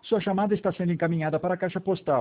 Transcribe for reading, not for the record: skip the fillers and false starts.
Sua chamada está sendo encaminhada para a caixa postal